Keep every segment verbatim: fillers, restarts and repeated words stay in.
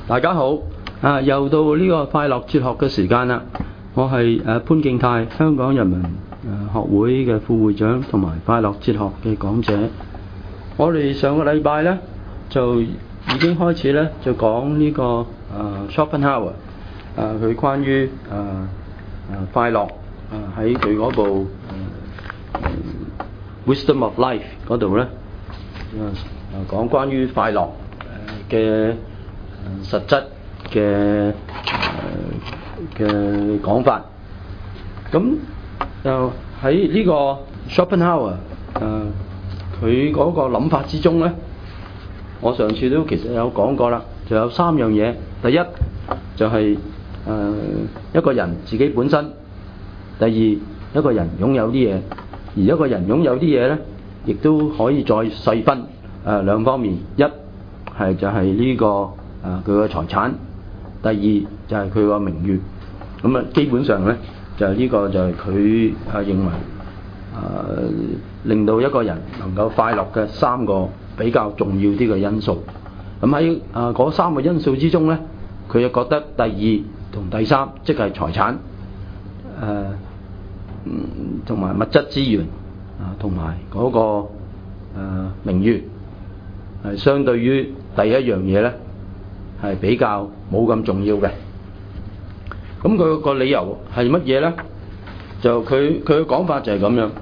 大家好，啊又到呢個快樂哲學嘅時間啦。我係誒潘敬泰，香港人民誒學會嘅副會長同埋快樂哲學嘅講者。我哋上個禮拜咧就已經開始咧就講呢、這個誒 Schopenhauer 誒佢關於誒誒快樂誒喺佢嗰部誒 Wisdom of Life 嗰度咧誒誒講關於快樂誒嘅實質嘅嘅講法。咁就喺呢個 Schopenhauer 誒佢嗰個諗法之中咧，我上次都其實有講過啦，就有三樣嘢。第一就係、是、誒、呃、一個人自己本身，第二一個人擁有啲嘢，而一個人擁有啲嘢咧，亦都可以再細分誒、呃、兩方面。一係就係呢、這個誒佢嘅財產，第二就係佢個名譽。咁啊基本上咧就係、是、呢個就係佢啊認為誒、呃、令到一個人能夠快樂嘅三個比較重要啲嘅因素。咁喺啊嗰三個因素之中咧，佢就覺得第二同第三，即係財產誒同埋物質資源啊，同埋嗰個誒、呃、名譽係相對於第一樣嘢咧係比較冇咁重要嘅。咁佢個理由係乜嘢咧？就佢佢嘅講法就係咁樣，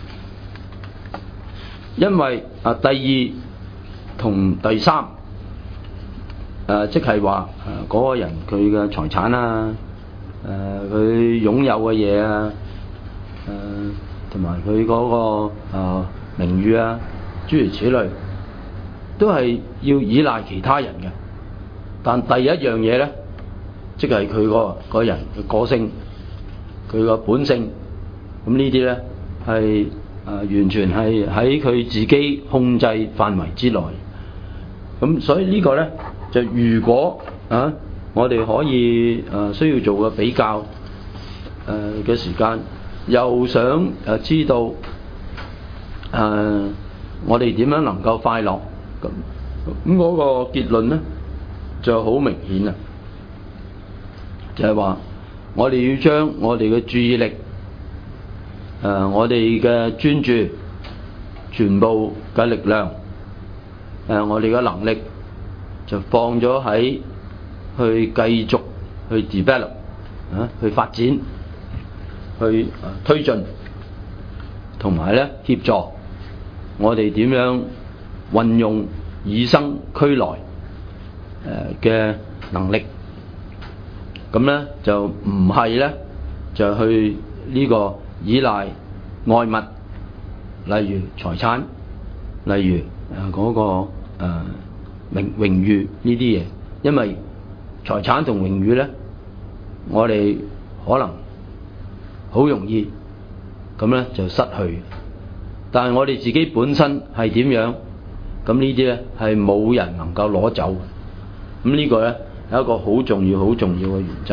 因為啊第二同第三誒、呃、即係話誒嗰個人佢嘅財產啊，誒、呃、佢擁有嘅嘢啊，誒同埋佢嗰個誒、呃、名譽啊，諸如此類，都係要依賴其他人嘅。但第一樣嘢咧，即係佢個個人嘅個性，佢個本性，咁呢啲咧係誒完全係喺佢自己控制範圍之內。咁所以個呢個咧就如果啊，我哋可以誒、呃、需要做個比較誒嘅、呃、時間，又想誒、呃、知道誒、呃、我哋點樣能夠快樂，咁咁嗰個結論咧就好明顯啦，就係話我哋要將我哋嘅注意力誒、呃、我哋嘅專注全部嘅力量誒、呃、我哋嘅能力就放咗喺去繼續去 develop 啊，去發展，去、呃、推進，同埋咧協助我哋點樣運用與生俱來誒嘅能力。咁咧就唔係咧就去呢個依賴外物，例如財產，例如誒嗰、嗰個誒、呃、名榮譽呢啲嘢。因為財產同榮譽咧，我哋可能好容易咁咧就失去，但係我哋自己本身係點樣，咁呢啲咧係冇人能夠攞走。咁呢個咧係一個好重要、好重要嘅原則。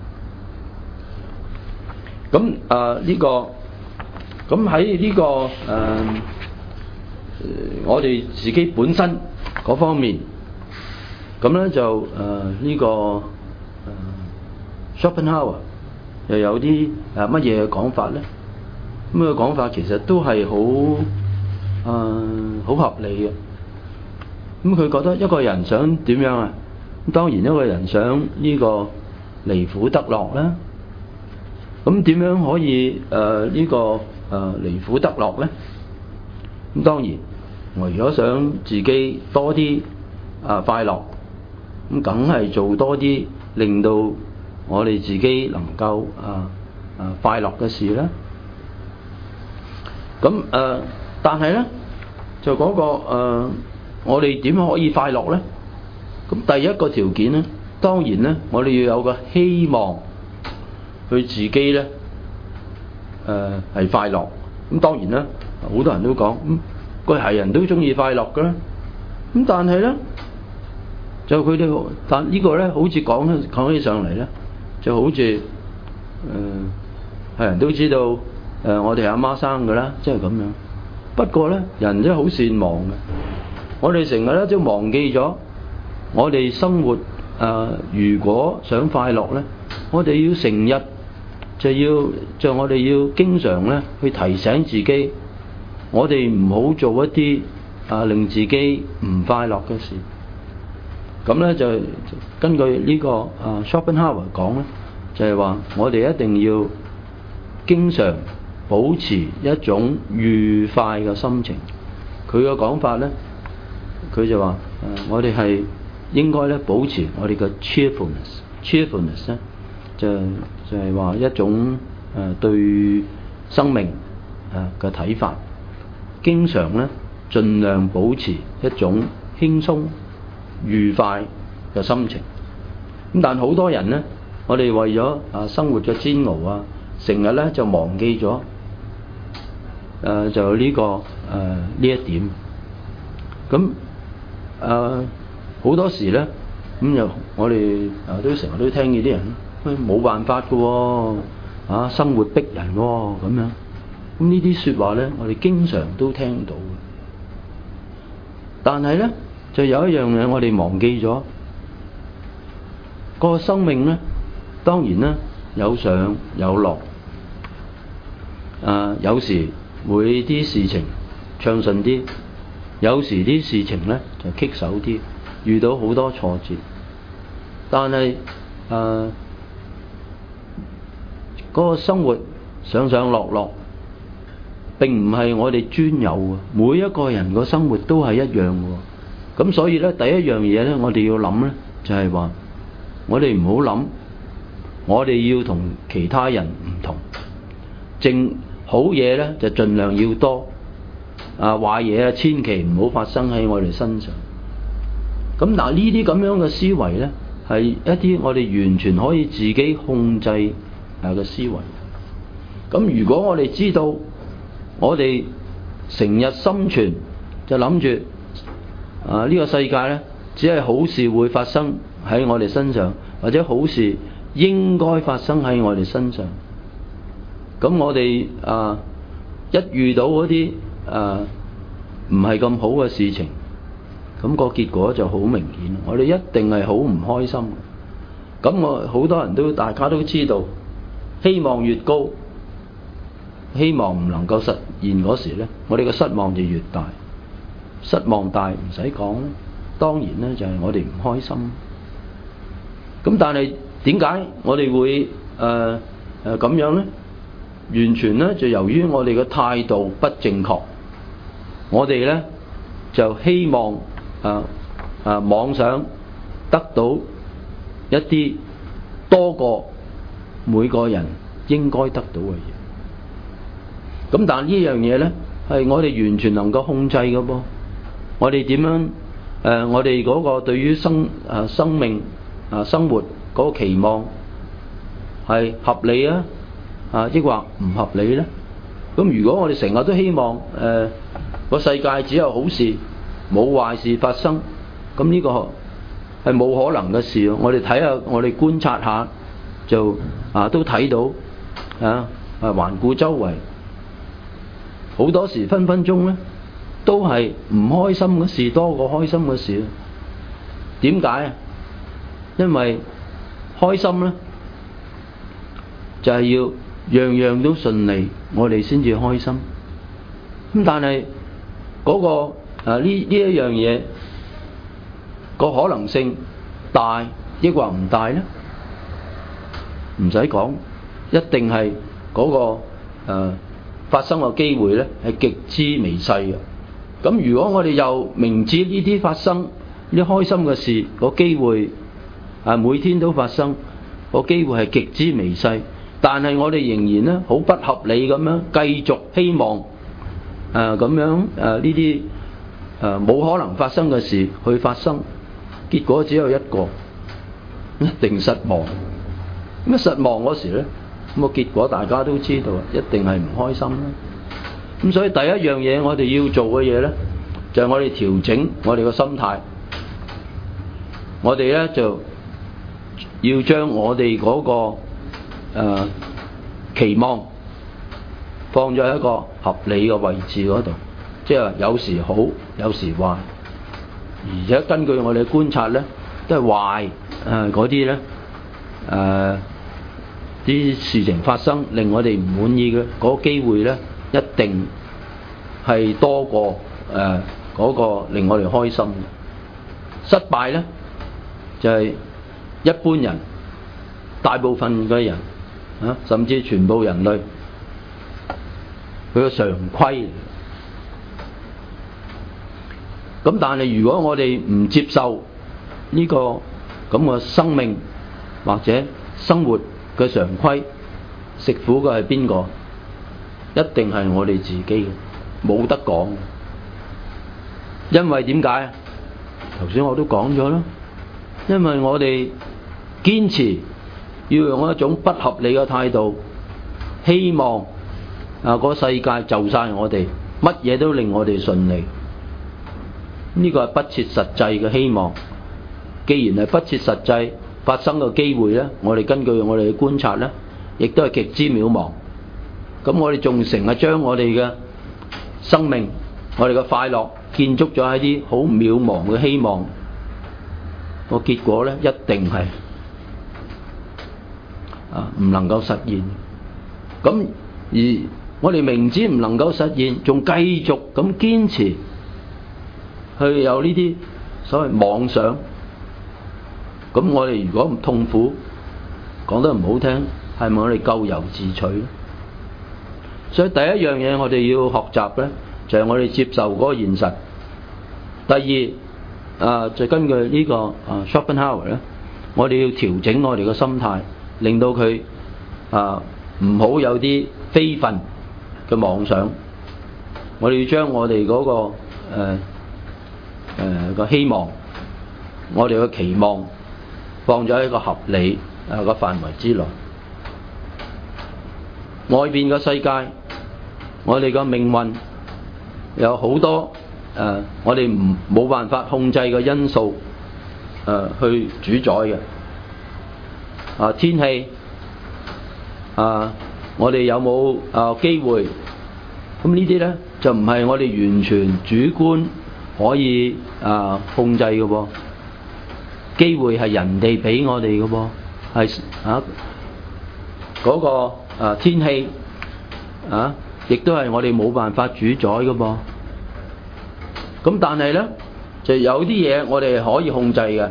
咁誒呢個，咁喺呢個誒、呃、我哋自己本身嗰方面，咁咧就誒呢、呃這個誒、呃、Schopenhauer 又有啲誒乜嘢嘅講法咧？咁嘅講法其實都係好誒好合理嘅。咁佢覺得一個人想點樣啊？咁當然一個人想呢個離苦得樂啦。咁點樣可以誒呢、呃這個誒、呃、離苦得樂咧？咁當然我如果想自己多啲啊、呃、快樂，咁梗係做多啲令到我哋自己能夠啊啊快樂嘅事啦。咁誒、呃，但係咧就嗰、那個誒、呃，我哋點可以快樂咧？咁第一個條件咧，當然咧，我哋要有個希望，佢自己咧誒係快樂。咁當然啦，好多人都講，咁個係人都中意快樂㗎啦。咁但係咧，就佢哋，但呢個咧，好似講講起上嚟咧，就好似誒係人都知道誒、呃，我哋阿媽生㗎啦，即係咁樣。不過咧，人真係好善忘嘅。我哋成日咧都忘記咗，我哋生活呃，如果想快樂呢，我哋要成日就要就我哋要經常咧去提醒自己，我哋唔好做一啲啊令自己唔快樂嘅事。咁咧就根據呢、這個啊 Schopenhauer 講咧，就係、是、話我哋一定要經常保持一種愉快嘅心情。佢嘅講法咧，佢就話：誒、啊，我哋係應該咧保持我哋嘅 cheerfulness，cheerfulness 咧就就係、是、話一種誒、呃、對生命誒嘅睇法，經常咧盡量保持一種輕鬆愉快嘅心情。咁但好多人呢，我哋為咗啊生活嘅煎熬啊，成日咧就忘記咗誒、呃、就呢、這個誒呢、呃、一點。咁誒好多時咧，咁又我哋啊都成日都聽見啲人，喂冇辦法㗎喎，啊生活逼人喎咁樣。咁呢啲説話咧，我哋經常都聽到。但係咧，就有一樣嘢我哋忘記咗，個生命咧，當然咧有上有落，啊有時會啲事情暢順啲，有時啲事情咧就棘手啲，遇到好多挫折。但係啊，嗰個生活上上落落並唔係我哋專有嘅，每一個人個生活都係一樣嘅。咁所以咧，第一樣嘢咧，我哋要諗咧，就係話我哋唔好諗，我哋要同其他人唔同。正好嘢咧就盡量要多，啊壞嘢啊千祈唔好發生喺我哋身上。咁嗱，呢啲咁樣嘅思維咧，係一啲我哋完全可以自己控制啊嘅思維。咁如果我哋知道我哋成日心存就諗住啊呢個世界咧，只係好事會發生喺我哋身上，或者好事應該發生喺我哋身上。咁我哋啊一遇到嗰啲啊唔係咁好嘅事情，咁個結果就好明顯，我哋一定係好唔開心。咁我好多人都大家都知道，希望越高，希望唔能夠實現嗰時咧，我哋嘅失望就越大。失望大唔使講，當然咧就係我哋唔開心。咁但係點解我哋會誒誒咁樣咧？完全咧就由於我哋嘅態度不正確。我哋咧就希望啊啊妄想得到一啲多過每個人應該得到嘅嘢。咁但係呢樣嘢咧係我哋完全能夠控制嘅噃。我哋點樣誒、呃？我哋嗰個對於生誒、呃、生命啊、呃、生活嗰個期望係合理啊啊，抑或唔合理咧？咁如果我哋成日都希望誒個、呃、世界只有好事冇壞事發生，咁呢個係冇可能嘅事。我哋睇下，我哋觀察下就啊都睇到啊啊環顧周圍，好多時分分鐘咧都係唔開心嘅事多過開心嘅事。點解啊？因為開心咧就係要樣樣都順利，我哋先至開心。咁但係嗰個啊呢呢一樣嘢個可能性大抑或唔大咧？唔使講，一定係嗰個誒發生嘅機會咧係極之微細嘅。咁如果我哋又明知呢啲發生呢啲開心嘅事個機會啊每天都發生，個機會係極之微細，但係我哋仍然咧好不合理咁樣繼續希望誒咁樣誒呢啲誒冇可能發生嘅事去發生，結果只有一個，一定失望。咁失望嗰時咧，咁個結果大家都知道，一定係唔開心啦。咁所以第一樣嘢我哋要做嘅嘢咧，就係我哋調整我哋個心態。我哋咧就要將我哋嗰個誒期望放咗喺一個合理嘅位置嗰度，即係有時好，有時壞，而且根據我哋觀察咧， 都係壞誒嗰啲咧誒啲事情發生令我哋唔滿意嘅嗰個機會咧，一定係多過誒嗰、呃嗰個令我哋開心嘅。失敗咧就係、是、一般人大部分嘅人啊，甚至全部人類佢個常規嚟。咁但係如果我哋唔接受呢個咁嘅生命或者生活嘅常規，食苦嘅係邊個？一定係我哋自己嘅，冇得講。因為點解？頭先我都講咗啦，因為我哋堅持要用一種不合理嘅態度，希望啊個世界就晒我哋，乜嘢都令我哋順利。呢個係不切實際嘅希望。既然係不切實際發生嘅機會呢，我哋根據我哋嘅觀察呢，亦都係極之渺茫。咁我哋仲成日將我哋嘅生命、我哋嘅快樂建築咗喺啲好渺茫嘅希望，個結果呢，一定係啊唔能夠實現。咁而我哋明知唔能夠實現，仲繼續咁堅持去有呢啲所謂妄想，咁我哋如果唔痛苦，講得唔好聽，係咪我哋咎由自取？所以第一樣嘢我哋要學習咧，就係我哋接受嗰個現實。第二啊，就根據呢個啊 Schopenhauer 咧，我哋要調整我哋嘅心態，令到佢啊唔好有啲非分嘅妄想。我哋要將我哋嗰個誒誒個希望，我哋嘅期望放咗喺一個合理啊個範圍之內。外邊嘅世界，我哋嘅命運有好多誒、呃，我哋唔冇辦法控制嘅因素誒、呃、去主宰嘅。啊，天氣啊，我哋有冇啊機會？咁呢啲咧就唔係我哋完全主觀可以啊控制嘅噃。機會係人哋俾我哋嘅噃，係啊嗰個啊天氣啊，亦都係我哋冇辦法主宰嘅噃。咁但係咧，就有啲嘢我哋係可以控制嘅，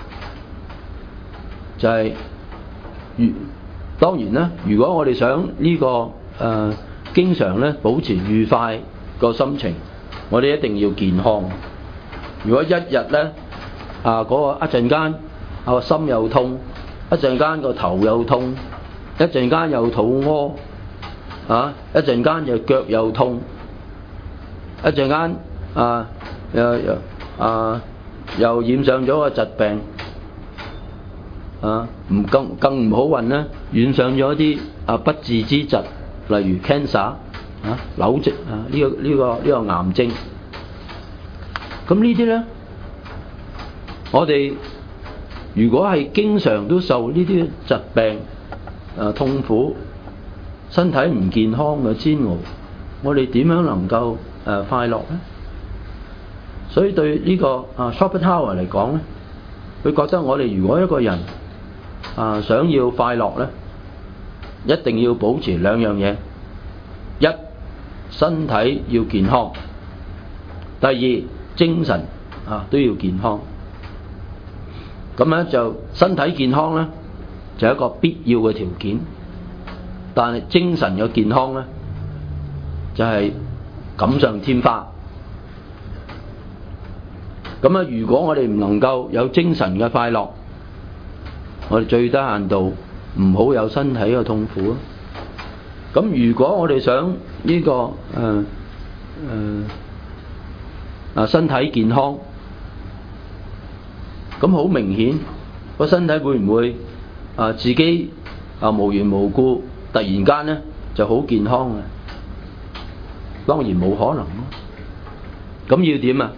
就係如當然啦。如果我哋想呢個誒經常咧保持愉快個心情，我哋一定要健康。如果一日咧啊嗰個一陣間啊個心又痛，一陣間個頭又痛，一陣間又肚屙啊，一陣間又腳又痛，一陣間啊又又啊又染上咗個疾病啊，唔更更唔好運咧，染上咗啲啊不治之疾，例如 cancer 啊瘤症啊呢個呢個呢個癌症。咁呢啲咧，我哋如果係經常都受呢啲疾病啊痛苦、身體唔健康嘅煎熬，我哋點樣能夠誒快樂咧？所以對呢個啊 Schopenhauer 嚟講咧，佢覺得我哋如果一個人啊想要快樂咧，一定要保持兩樣嘢：一，身體要健康；第二，精神啊都要健康。咁咧就身體健康咧就係一個必要嘅條件，但係精神嘅健康咧就係錦上添花。咁啊，如果我哋唔能夠有精神嘅快樂，我哋最低限度唔好有身體嘅痛苦啊。咁如果我哋想呢個誒誒啊身體健康，咁好明顯個身體會唔會啊自己啊無緣無故突然間咧就好健康啊？當然冇可能咯。咁要點啊？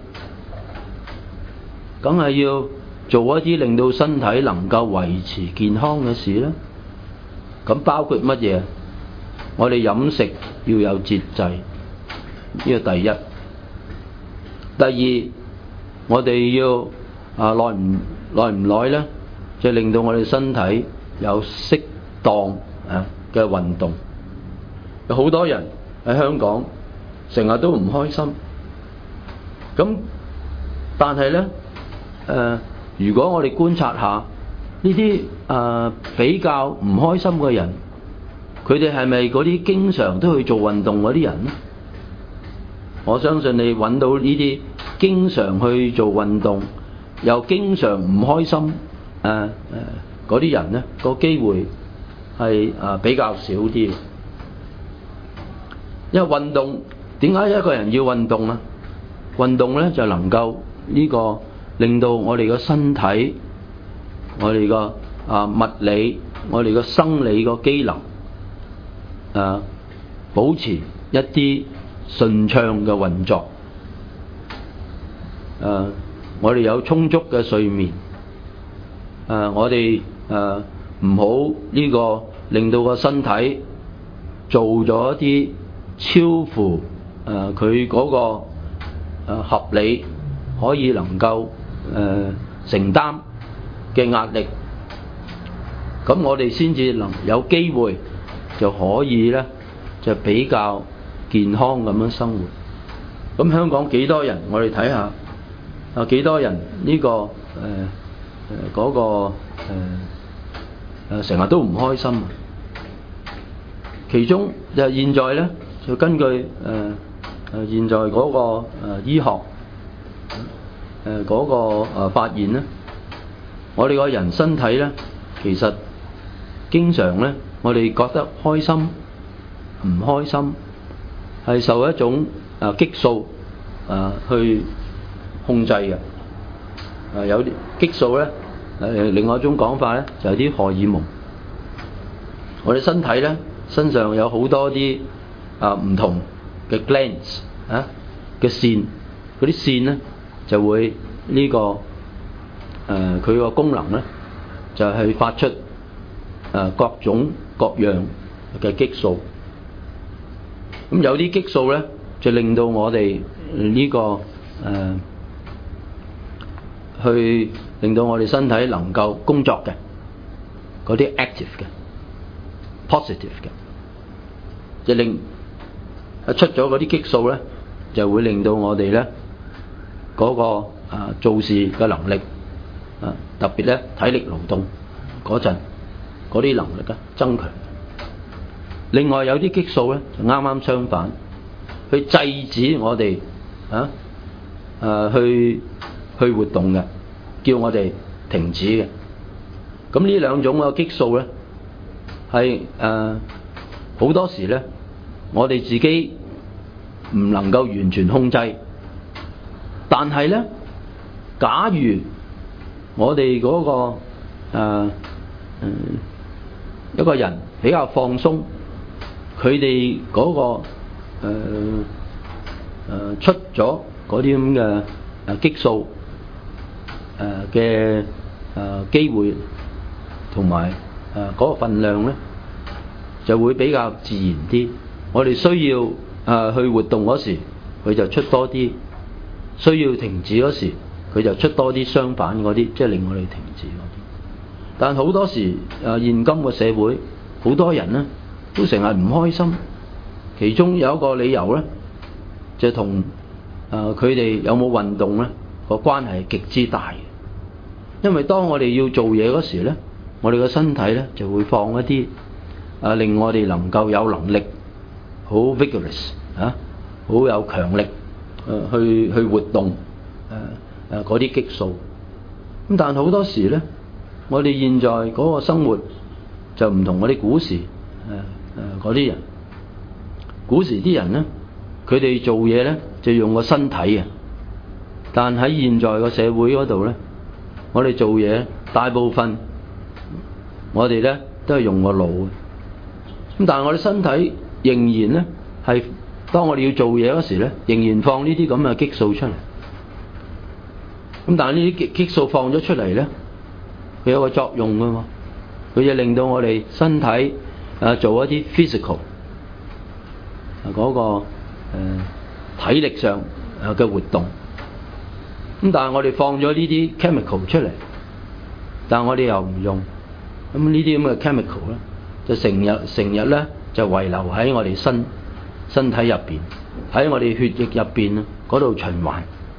梗係要做一啲令到身體能夠維持健康嘅事啦。咁包括乜嘢？我哋飲食要有節制，呢個第一。第二，我哋要啊耐唔耐唔耐呢，就令到我哋身體有適當啊嘅運動。有好多人喺香港成日都唔開心，咁但係呢，誒、呃，如果我哋觀察下呢啲誒比較唔開心嘅人，佢哋係咪嗰啲經常都去做運動嗰啲人呢？我相信你揾到呢啲經常去做運動又經常唔開心誒誒嗰啲人呢，個機會係誒、呃、比較少啲。因為運動，點解一個人要運動啊？運動呢就能夠呢個令到我哋個身體、我哋個啊物理、我哋個生理個機能啊保持一啲順暢嘅運作。誒、啊，我哋有充足嘅睡眠。誒、啊，我哋誒唔好呢個令到個身體做咗一啲超乎誒佢嗰個誒、呃、合理可以能夠誒、呃、承擔嘅壓力，咁我哋先至能有機會就可以咧就比較健康咁樣生活。咁香港幾多人？我哋睇下啊，幾多人呢、這個誒誒嗰個誒誒成日都唔開心。其中就現在咧。就根據誒誒、呃、現在嗰、那個誒、呃、醫學誒嗰、呃那個誒、呃、發現咧，我哋個人身體咧，其實經常咧，我哋覺得開心唔開心係受一種誒、呃、激素誒、呃、去控制嘅。誒、呃、有啲激素咧，誒、呃、另外一種講法咧，就係、是、啲荷爾蒙。我哋身體咧，身上有好多啲啊，唔同嘅 glands 啊嘅線，嗰啲線咧就會呢、這個誒佢個功能咧就係、是、發出誒、呃、各種各樣嘅激素。咁有啲激素咧就令到我哋呢、這個誒、呃、去令到我哋身體能夠工作嘅嗰啲 active 嘅 positive 嘅，就令一出咗嗰啲激素咧，就會令到我哋咧嗰個啊做事嘅能力啊，特別咧體力勞動嗰陣嗰啲能力咧增強。另外有啲激素咧就啱啱相反，去制止我哋啊誒去去活動嘅，叫我哋停止嘅。咁呢兩種嘅激素咧係誒好多時咧。我哋自己唔能夠完全控制，但係咧，假如我哋嗰、那個誒、呃嗯、一個人比較放鬆，佢哋嗰個誒誒、呃呃、出咗嗰啲咁嘅誒激素誒嘅誒機會同埋誒嗰個分量咧，就會比較自然啲。我哋需要誒、呃、去活動嗰時，佢就出多啲；需要停止嗰時，佢就出多啲相反嗰啲，即係令我哋停止嗰啲。但好多時誒、呃、現今嘅社會，好多人咧都成日唔開心。其中有一個理由咧，就同誒佢哋有冇運動咧個關係係極之大嘅。因為當我哋要做嘢嗰時咧，我哋個身體咧就會放一啲誒、呃、令我哋能夠有能力。好 vigorous 啊，好有強力誒、呃、去去活動誒誒嗰啲激素。咁但係好多時咧，我哋現在嗰個生活就唔同我哋古時誒誒嗰啲人。古時啲人咧，佢哋做嘢咧就用個身體啊，但喺現在個社會嗰度咧，我哋做嘢大部分我哋咧都係用個腦嘅。咁但係我哋身體仍然咧係當我哋要做嘢嗰時咧，仍然放呢啲咁嘅激素出嚟。咁但係呢啲激素放咗出嚟咧，佢有個作用㗎嘛，佢就令到我哋身體啊做一啲 physical 啊嗰個誒體力上啊嘅活動。咁但係我哋放咗呢啲 chemical 出嚟， 但係我哋又唔用。咁呢啲咁嘅 chemical 咧，就成日成日咧就遺留喺我哋身身體入邊，喺我哋血液入邊啊嗰度循環。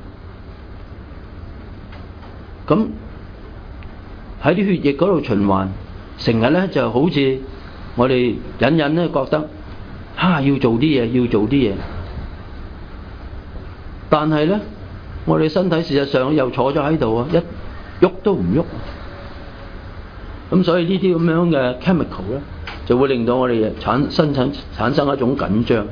咁喺啲血液嗰度循環，成日咧就好似我哋隱隱咧覺得，啊要做啲嘢，要做啲嘢。但係咧，我哋身體事實上又坐咗喺度啊，一喐都唔喐。咁所以呢啲咁樣嘅 chemical 咧，就會令到我哋產生產產生一種緊張。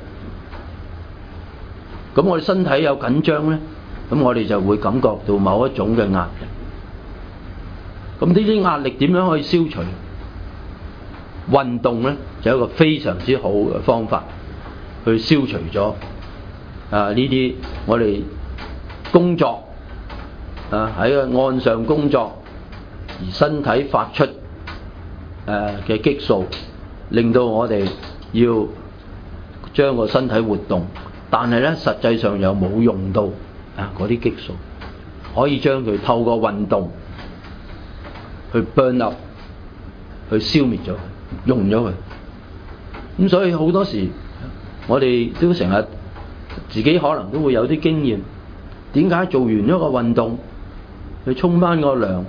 咁我哋身體有緊張咧，咁我哋就會感覺到某一種嘅壓力。咁呢啲壓力點樣可以消除？運動咧就係一個非常之好嘅方法，去消除咗啊呢啲我哋工作啊喺個岸上工作而身體發出誒嘅激素，令到我哋要將個身體活動，但係咧實際上又冇用到啊嗰啲激素，可以將佢透過運動去 burn up， 去消滅咗佢，用咗佢。咁所以好多時我哋都成日自己可能都會有啲經驗，點解做完一個運動去沖返個涼，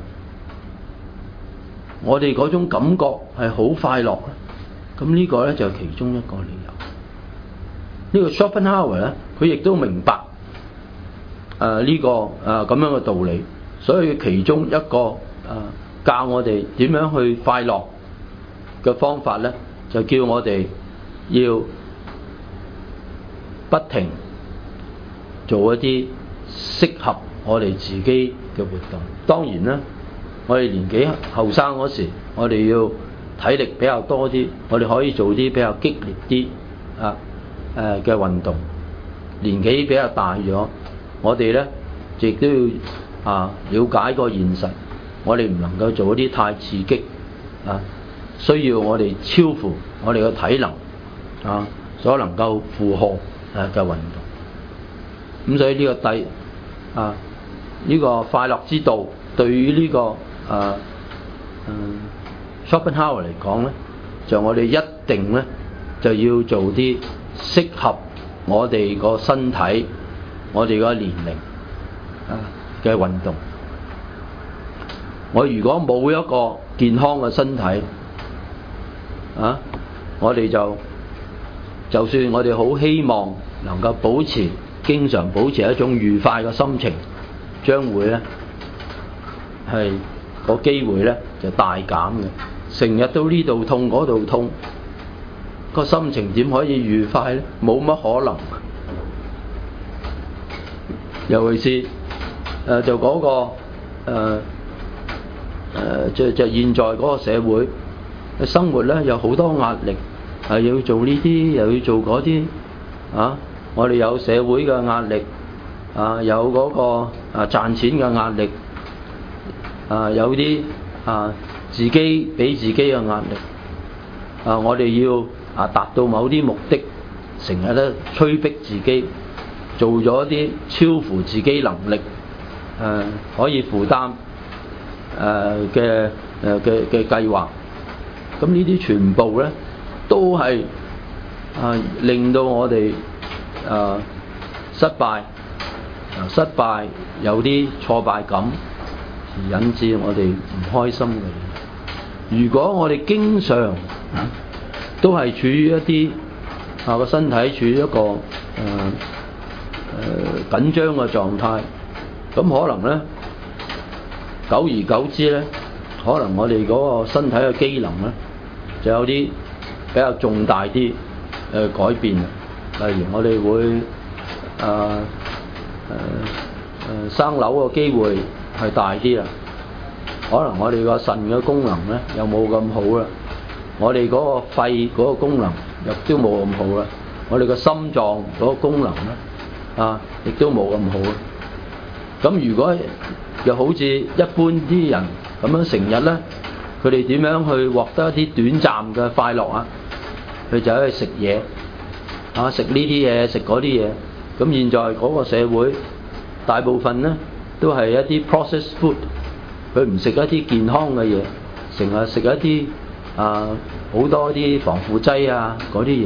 我哋嗰種感覺係好快樂咧？咁呢個咧就係其中一個理由。呢個 Schopenhauer 咧，佢亦都明白誒呢個誒咁樣嘅道理，所以其中一個誒教我哋點樣去快樂嘅方法咧，就叫我哋要不停做一啲適合我哋自己嘅活動。當然啦，我哋年紀後生嗰時，我哋要體力比較多啲，我哋可以做啲比較激烈啲啊誒嘅運動。年紀比較大咗，我哋咧亦都要啊了解個現實，我哋唔能夠做一啲太刺激啊，需要我哋超乎我哋嘅體能啊所能夠負荷誒嘅運動。咁所以呢個第啊呢個快樂之道對於呢個誒嗯 Schopenhauer 嚟講咧，就我哋一定咧就要做啲適合我哋個身體、我哋個年齡啊嘅運動。我如果冇一個健康嘅身體啊，我哋就就算我哋好希望能夠保持經常保持一種愉快嘅心情，將會咧係個機會咧就大減嘅。成日都呢度痛嗰度痛，個心情點可以愉快咧？冇乜可能。尤其是誒、呃、就嗰、嗰個誒誒、呃呃、就就現在嗰個社會嘅生活咧，有好多壓力，係要做呢啲又要做嗰啲啊！我哋有社會嘅壓力啊，有嗰個啊賺錢嘅壓力啊，有啲啊自己俾自己嘅壓力啊，我哋要啊達到某啲目的，成日都催逼自己做咗啲超乎自己能力誒、啊、可以負擔誒嘅誒嘅嘅計劃。咁呢啲全部咧都係啊令到我哋啊失敗啊失敗有啲挫敗感，而引致我哋唔開心嘅嘢。如果我哋經常、啊、都係處於一啲啊個身體處於一個誒誒、呃、緊張嘅狀態，咁可能咧久而久之咧，可能我哋嗰個身體嘅機能咧就有啲比較重大啲誒改變。例如我哋會誒誒誒生瘤嘅機會係大啲啦，可能我哋個腎嘅功能咧又冇咁好啦，我哋嗰個肺嗰個功能又都冇咁好啦，我哋個心臟嗰個功能咧啊亦都冇咁好啦。咁如果又好似一般啲人咁樣成日咧，佢哋點樣去獲得一啲短暫嘅快樂啊？佢就去食嘢啊，食呢啲嘢，食嗰啲嘢。咁現在嗰個社會大部分咧都係一啲 processed food 佢唔食一啲健康嘅嘢，成日食一啲啊好多啲防腐劑啊嗰啲嘢。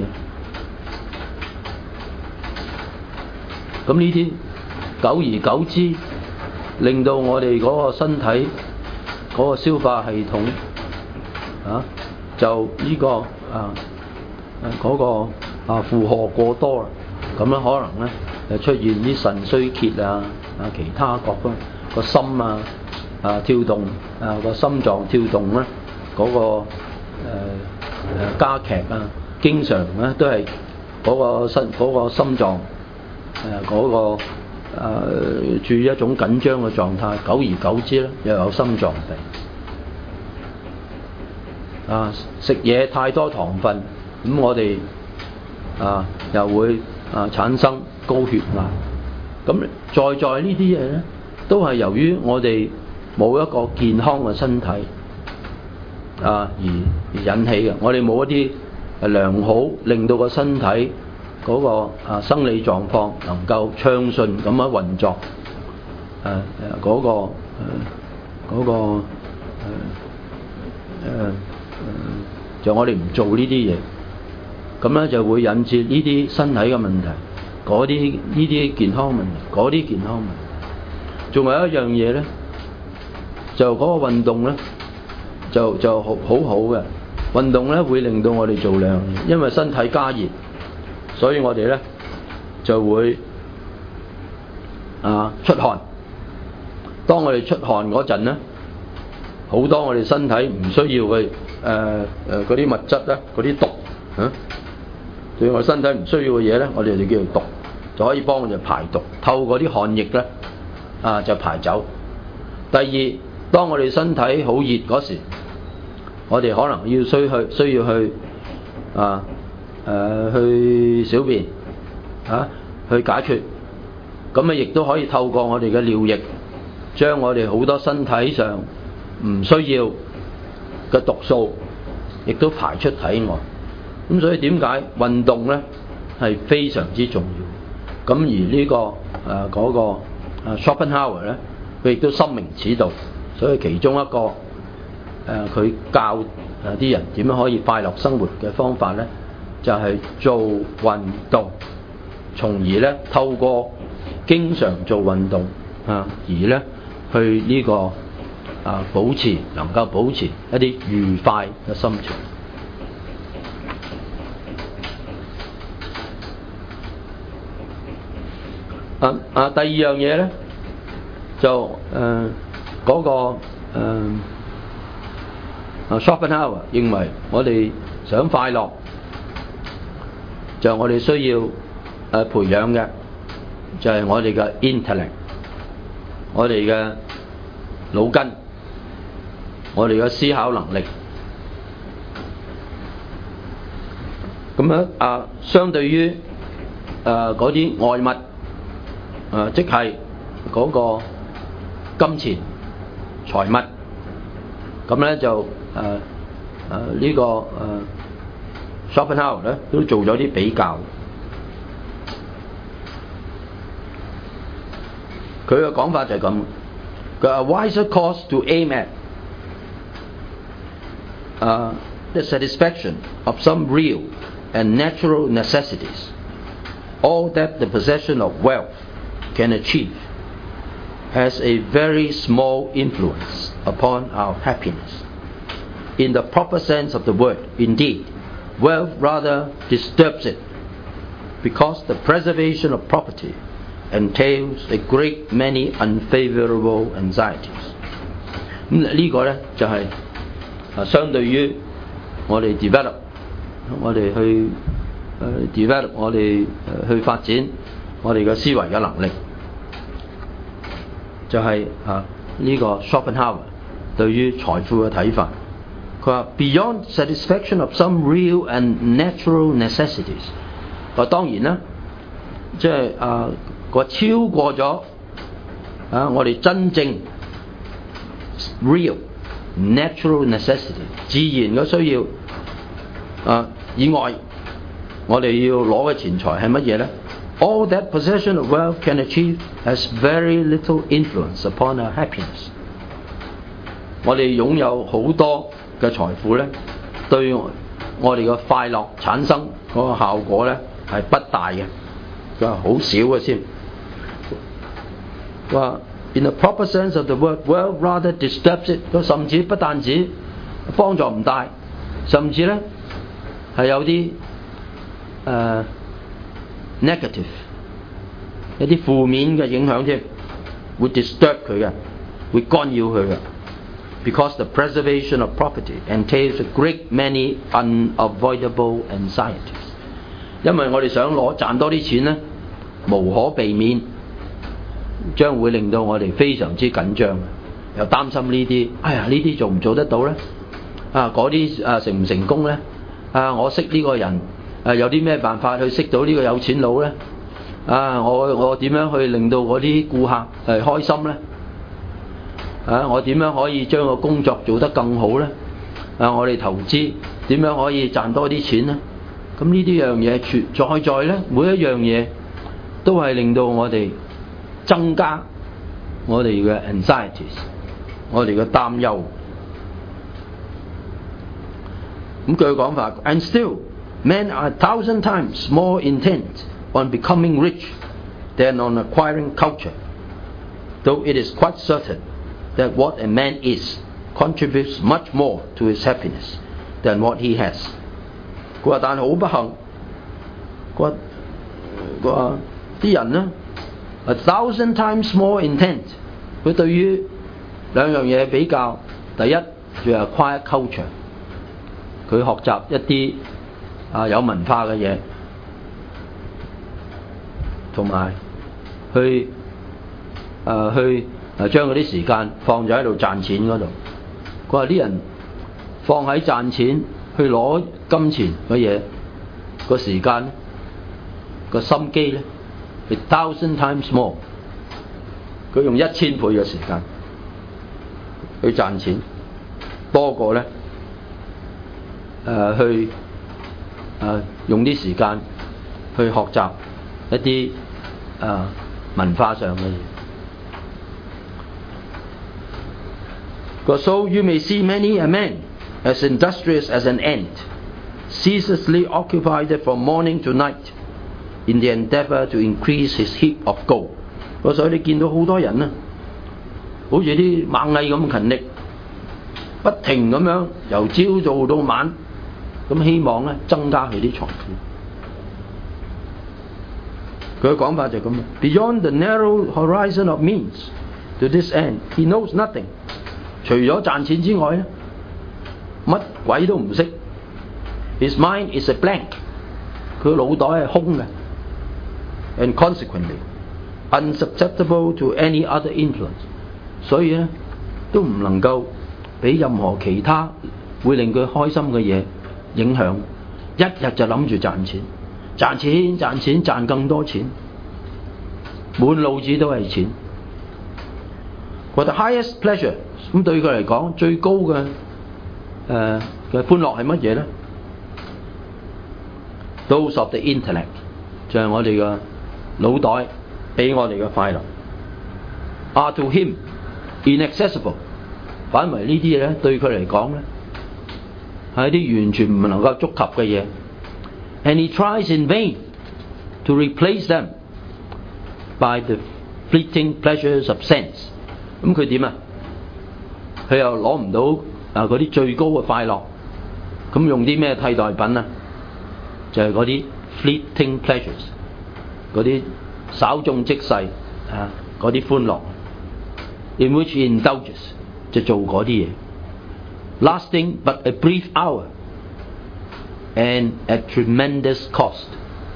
咁呢啲久而久之，令到我哋嗰個身體嗰個消化系統啊，就呢個啊嗰個啊負荷過多啦，咁樣可能咧就出現啲腎衰竭啊啊其他各方個心啊啊跳動啊個心臟跳動咧嗰個誒誒加劇啊，經常咧都係嗰個心嗰個心臟。誒嗰、那個誒、呃、處於一種緊張嘅狀態，久而久之咧又有心臟病。啊，食嘢太多糖分，咁我哋啊又會啊產生高血壓。咁在在呢啲嘢咧，都係由於我哋冇一個健康嘅身體啊而而引起嘅。我哋冇一啲良好令到個身體嗰個啊生理狀況能夠暢順咁樣運作，誒誒嗰個誒嗰個誒誒誒就我哋唔做呢啲嘢，咁咧就會引致呢啲身體嘅問題，嗰啲呢啲健康問題，嗰啲健康問題。仲有一樣嘢咧，就嗰個運動咧，就就好好好嘅運動咧，會令到我哋做兩樣嘢，因為身體加熱。所以我哋咧就會啊出汗。當我哋出汗嗰陣咧，好多我哋身體唔需要嘅誒誒嗰啲物質咧，嗰啲毒啊，對我身體唔需要嘅嘢咧，我哋就叫做毒，就可以幫我哋排毒。透過啲汗液咧啊就排走。第二，當我哋身體好熱嗰時，我哋可能要需去需要去啊。誒、呃、去小便啊，去解決，咁啊亦都可以透過我哋嘅尿液，將我哋好多身體上唔需要嘅毒素，亦都排出體外。咁所以點解運動咧係非常之重要？咁而呢、這個誒嗰、呃那個啊 Schopenhauer 咧，佢亦都深明此道，所以其中一個誒佢、呃、教誒啲人點樣可以快樂生活嘅方法咧，就係做運動，從而咧透過經常做運動啊，而咧去呢、這個啊保持能夠保持一啲愉快嘅心情。啊啊，第二樣嘢咧就誒嗰、呃那個誒、呃、啊 Schopenhauer 認為我哋想快樂，就我哋需要誒培養嘅就係我哋嘅 intellect， 我哋嘅腦筋，我哋嘅思考能力。咁樣啊，相對於誒嗰啲外物，誒、呃、即係嗰個金錢財物，咁咧就誒誒呢個誒。呃Schopenhauer 咧都做咗啲比較，佢嘅講法就係咁，佢話 wiser course to aim at uh, the satisfaction of some real and natural necessities, all that the possession of wealth can achieve has a very small influence upon our happiness. In the proper sense of the word, indeed,Wealth rather disturbs it, because the preservation of property entails a great many unfavorable anxieties. 咁呢個咧就係、是、啊相對於我哋 develop， 我哋去誒、呃、develop 我哋誒去發展我哋嘅思維嘅能力，就係、是、啊呢、這個 Schopenhauer 對於財富嘅睇法。佢話 beyond satisfaction of some real and natural necessities， 佢話當然啦，即係啊個超過咗啊我哋真正 real natural necessity 自然嘅需要啊以外，我哋要攞嘅錢財係乜嘢咧？ All that possession of wealth can achieve has very little influence upon our happiness。 我哋擁有好多嘅財富咧，對我哋嘅快樂產生嗰個效果咧係不大嘅，佢話好少嘅先。話 in the proper sense of the word, world rather disturbs it， 佢甚至不但止幫助唔大，甚至咧係有啲誒、uh, negative 一啲負面嘅影響添，會 disturb 佢嘅，會干擾佢嘅。Because the preservation of property entails a great many unavoidable anxieties。因為我哋想攞賺多啲錢咧，無可避免，將會令到我哋非常之緊張，又擔心呢啲，哎呀呢啲做唔做得到咧？啊嗰啲啊成唔成功咧？啊我識呢個人，啊有啲咩辦法去識到呢個有錢佬咧？啊我我點樣去令到嗰啲顧客係開心咧？啊！我點樣可以將個工作做得更好呢？啊！我哋投資點樣可以賺多啲錢呢？咁呢啲樣嘢存在在呢，每一樣嘢都係令到我哋增加我哋嘅 anxieties， 我哋嘅擔憂。咁佢講法 ，and still men are a thousand times more intent on becoming rich than on acquiring culture, though it is quite certain.That what a man is contributes much more to his happiness than what he has。佢話但係好不幸，佢話佢話啲人呢 a thousand times more intent。佢對於兩樣嘢比較，第一就係 acquire culture， 佢學習一啲啊有文化嘅嘢，同埋去啊去。啊！將嗰啲時間放咗喺度賺錢嗰度，佢話啲人放喺賺錢去攞金錢嘅嘢個時間個心機咧，係 thousand times more。佢用一千倍嘅時間去賺錢，多過咧誒、呃、去誒、呃、用啲時間去學習一啲誒、呃、文化上嘅嘢。So you may see many a man as industrious as an ant, ceaselessly occupied from morning to night in the endeavour to increase his heap of gold。所以你見到好多人啊，好似啲螞蟻咁勤力，不停咁樣由朝做到晚，咁希望咧增加佢啲財富。佢嘅講法就係咁 Beyond the narrow horizon of means to this end, he knows nothing。除咗賺錢之外咧，乜鬼都唔識。His mind is a blank， 佢腦袋係空嘅 ，and consequently unsusceptible to any other influence。所以咧都唔能夠俾任何其他會令佢開心嘅嘢影響。一日就諗住賺錢，賺錢賺錢賺更多錢，滿腦子都係錢。For the highest pleasure。咁對佢嚟講，最高嘅誒嘅歡樂係乜嘢咧 ？Those of the intellect 就係我哋嘅腦袋俾我哋嘅快樂。Are to him inaccessible。反為呢啲嘢咧，對佢嚟講咧係一啲完全唔能夠觸及嘅嘢。And he tries in vain to replace them by the fleeting pleasures of sense。咁佢點啊？佢又攞唔到啊嗰啲最高嘅快樂，咁用啲咩替代品啊？就係嗰啲 fleeting pleasures， 嗰啲稍縱即逝啊嗰啲歡樂 ，in which he indulges 就做嗰啲嘢 ，lasting but a brief hour and at tremendous cost。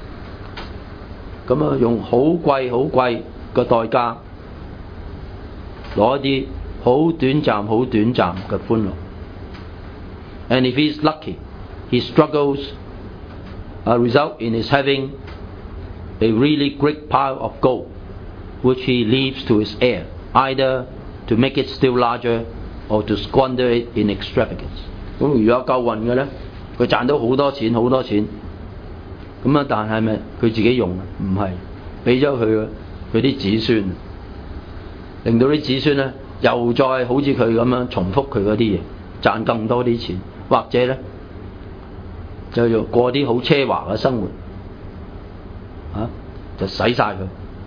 咁啊用好貴好貴嘅代價攞一啲好短暫、好短暫嘅歡樂。And if he is lucky, his struggles uh, result in his having a really great pile of gold, which he leaves to his heir, either to make it still larger or to squander it in extravagance。咁如果有夠運嘅咧，佢賺到好多錢、好多錢，咁啊，但係咪佢自己用啊？唔係，俾咗佢佢啲子孫，令到啲子孫咧又再好似佢咁樣重複佢嗰啲嘢，賺更多啲錢，或者咧就要過啲好奢華嘅生活，啊，就使晒佢。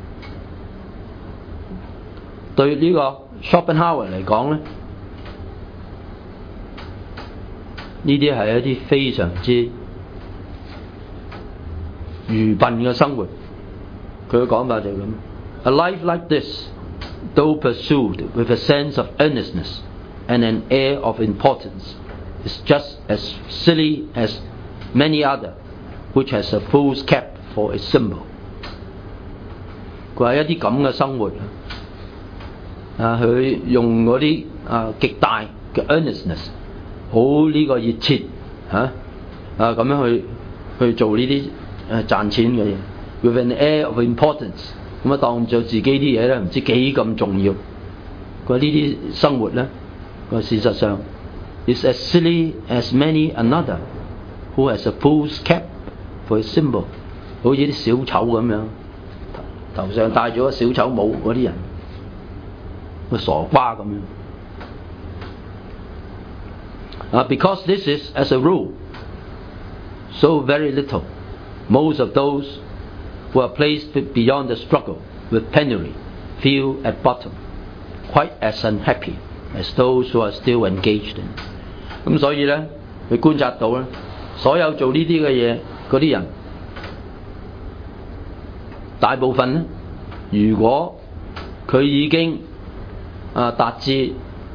對呢個 Schopenhauer 嚟講咧，呢啲係一啲非常之愚笨嘅生活。佢嘅講法就係咁 ：A life like this, though pursued with a sense of earnestness and an air of importance, is just as silly as many other, which has a fool's cap for a symbol。佢話一啲咁嘅生活啊，佢用嗰啲啊極大嘅 earnestness， 好呢個熱切嚇啊咁樣去去做呢啲誒賺錢嘅嘢 ，with an air of importance， 咁啊當做自己啲嘢咧唔知幾咁重要。佢話呢啲生活咧，佢話事實上 is as silly as many another who has a fool's cap for a symbol， 好似啲小丑咁樣，頭上戴咗個小丑帽嗰啲人。個傻瓜咁樣啊 ！Because this is, as a rule, so very little, most of those who are placed beyond the struggle with penury feel at bottom quite as unhappy as those who are still engaged in。咁所以咧，佢觀察到咧，所有做呢啲嘅嘢嗰啲人，大部分咧，如果佢已經啊達至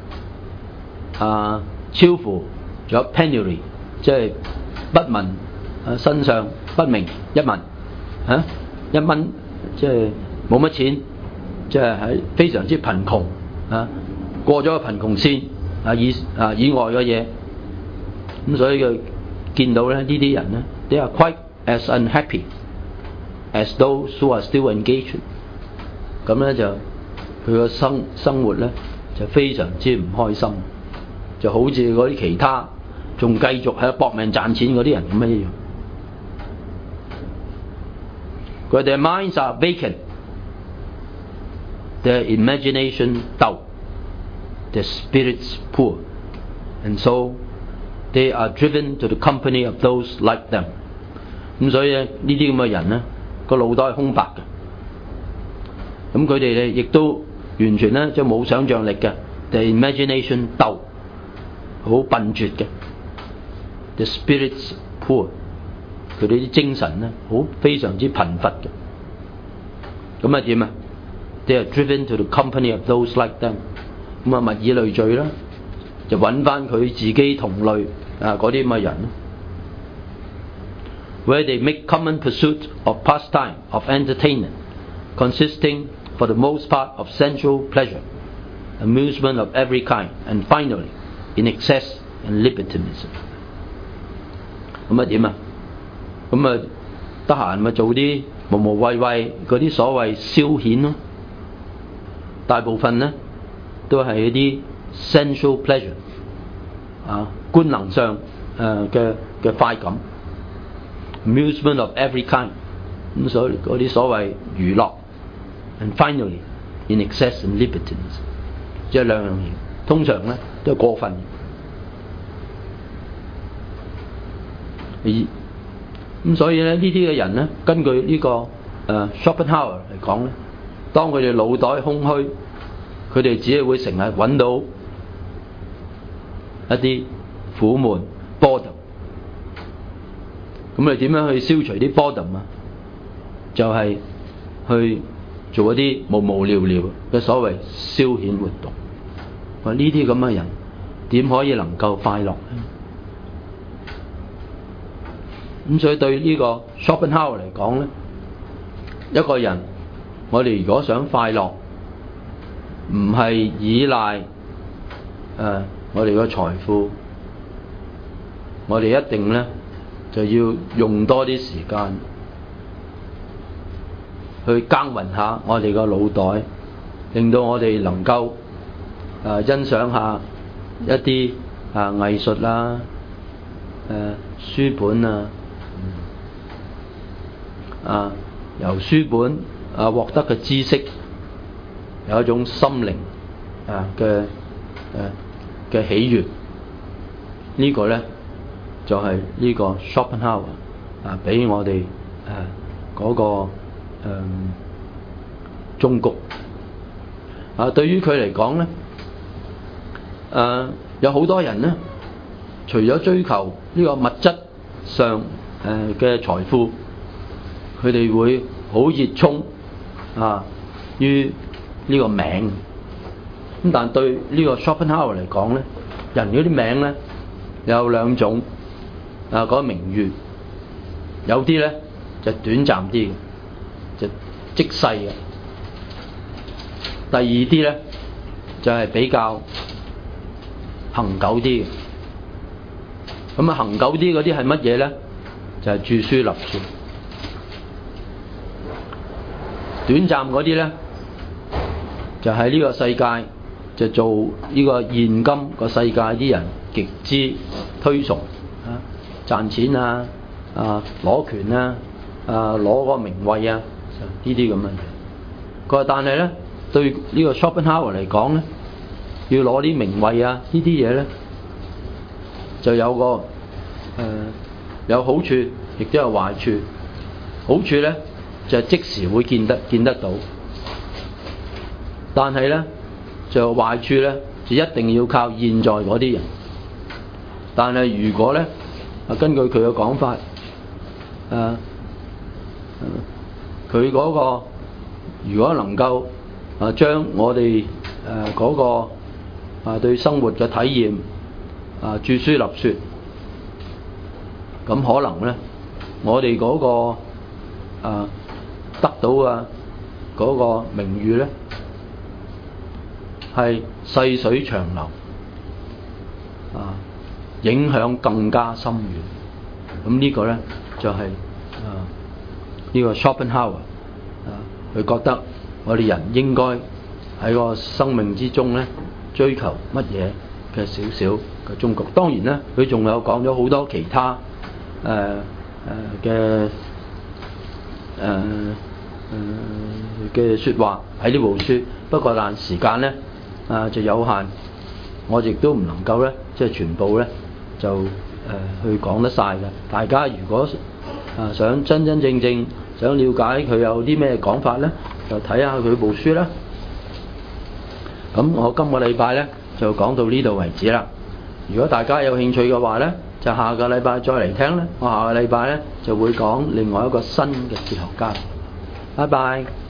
啊超乎咗 penury， 即係不文啊身上不明一文啊一蚊，即係冇乜錢，即係喺非常之貧窮啊，過咗個貧窮線啊以啊以外嘅嘢，咁所以佢見到咧呢啲人咧 ，they are quite as unhappy as those who are still engaged。咁咧就佢個生生活咧就非常之唔開心，就好似嗰啲其他仲繼續喺度搏命賺錢嗰啲人咁一樣。佢哋 minds are vacant, their imagination dull, their spirits poor, and so they are driven to the company of those like them。咁所以咧呢啲咁嘅人咧個腦袋係空白嘅，咁佢哋咧亦都完全咧即係冇想像力嘅 ，the imagination dull， 好笨拙嘅 ，the spirits poor， 佢哋啲精神咧好非常之貧乏嘅。咁啊點啊 ？They are driven to the company of those like them。咁啊物以類聚啦，就揾翻佢自己同類啊嗰啲咁嘅人。Where they make common pursuit of pastime, of entertainment, consisting for the most part of sensual pleasure, amusement of every kind, and finally, in excess and libertinism。咁啊點啊？咁啊得閒咪做啲無無謂謂嗰啲所謂消遣咯。大部分咧都係一啲 sensual pleasure 啊，觀能上誒嘅嘅快感。Amusement of every kind， 咁所以嗰啲所謂娛樂 ，and finally in excess and libertines， 即係兩樣嘢，通常咧都係過分。而咁所以咧呢啲嘅人咧，根據呢、這個誒、呃、Schopenhauer 嚟講咧，當佢哋腦袋空虛，佢哋只係會成日揾到一啲苦悶 boredom。咁你點樣去消除啲 boredom 啊？就係、是、去做一啲無無聊聊嘅所謂消遣活動。話呢啲咁嘅人點可以能夠快樂咧？咁所以對呢個 Schopenhauer 嚟講咧，一個人我哋如果想快樂，唔係依賴誒、呃、我哋嘅財富，我哋一定咧就要用多啲時間去耕耘下我哋個腦袋，令到我哋能夠誒、呃、欣賞下一啲啊藝術啦、誒、呃、書本啊，啊由書本啊獲得嘅知識有一種心靈啊嘅誒嘅喜悅。呢個咧就係呢個 Schopenhauer 啊俾我哋誒嗰個誒忠告啊。對於佢嚟講咧，誒有好多人咧，除咗追求呢個物質上誒嘅財富，佢哋會好熱衷啊於呢個名。咁但對呢個 Schopenhauer 嚟講咧，人嗰啲名咧有兩種啊，嗰個名譽，有啲咧就短暫啲嘅，就即逝嘅；第二啲咧就係比較恆久啲嘅。咁啊，恆久啲嗰啲係乜嘢咧？就係著書立說。短暫嗰啲咧，就喺呢個世界就做呢個現今個世界啲人極之推崇啊，賺錢啊，啊攞權啊，啊攞個名位啊，呢啲咁嘅嘢。佢話但係咧，對呢個 Schopenhauer 嚟講咧，要攞啲名位啊呢啲嘢咧，就有個誒、呃、有好處，亦都有壞處。好處咧就係、即時會見得見得到，但係咧就壞處咧就一定要靠現在嗰啲人。但係如果咧啊，根據佢嘅講法，誒佢嗰個如果能夠啊將我哋誒嗰個啊對生活嘅體驗啊著書立說，咁可能咧我哋嗰個啊得到啊嗰個名譽咧係細水長流啊，影響更加深遠。咁呢個咧就係啊呢個 Schopenhauer 啊，佢覺得我哋人應該喺個生命之中咧追求乜嘢嘅少少嘅忠告。當然咧，佢仲有講咗好多其他誒誒嘅誒誒嘅説話喺呢部書。不過但時間咧啊就有限，我亦都唔能夠咧即係全部咧就誒、呃、去講得晒嘅。大家如果啊想真真正正想了解佢有啲咩講法咧，就睇下佢部書啦。咁我今個禮拜咧就講到呢度為止啦。如果大家有興趣嘅話咧，就下個禮拜再嚟聽咧。我下個禮拜咧就會講另外一個新嘅哲學家。拜拜。